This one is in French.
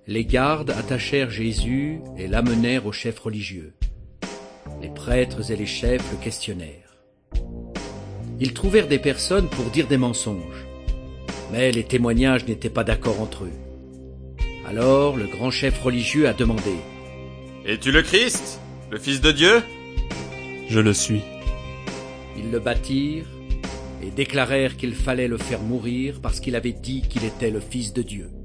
Les gardes attachèrent Jésus et l'amenèrent aux chefs religieux. Les prêtres et les chefs le questionnèrent. Ils trouvèrent des personnes pour dire des mensonges, mais les témoignages n'étaient pas d'accord entre eux. Alors le grand chef religieux a demandé: « Es-tu le Christ, le Fils de Dieu ?» Je le suis. Ils le battirent et déclarèrent qu'il fallait le faire mourir parce qu'il avait dit qu'il était le Fils de Dieu.